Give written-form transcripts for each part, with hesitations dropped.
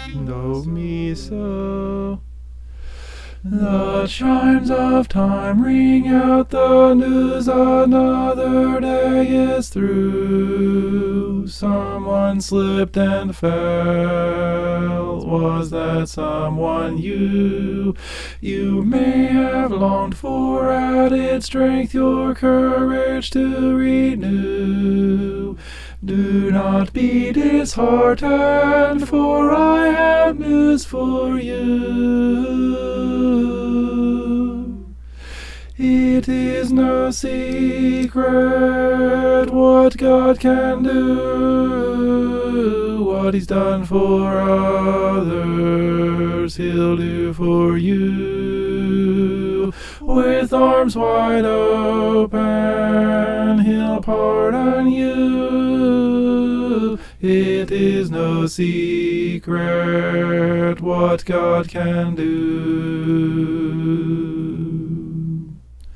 of me so. The chimes of time ring out the news, another day is through. Someone slipped and fell. Was that someone you? You may have longed for added strength, your courage to renew. Do not be disheartened, for I have news for you. It is no secret what God can do. What He's done for others, He'll do for you. With arms wide open, He'll pardon you. It is no secret what God can do.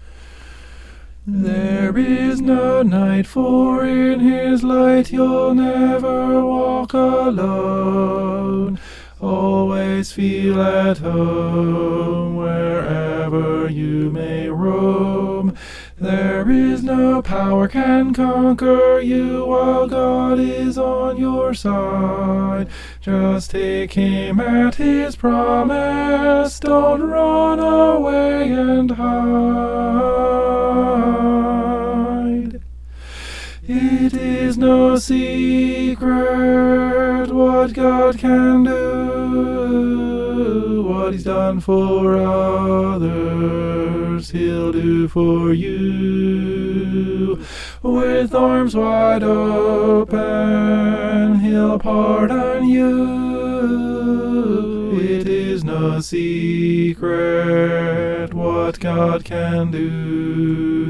There is no night, for in His light you'll never walk alone. Always feel at home wherever you may roam. There is no power can conquer you while God is on your side. Just take Him at His promise. Don't run away and hide. It is no secret what God can do. What He's done for others, He'll do for you. With arms wide open, He'll pardon you. It is no secret what God can do.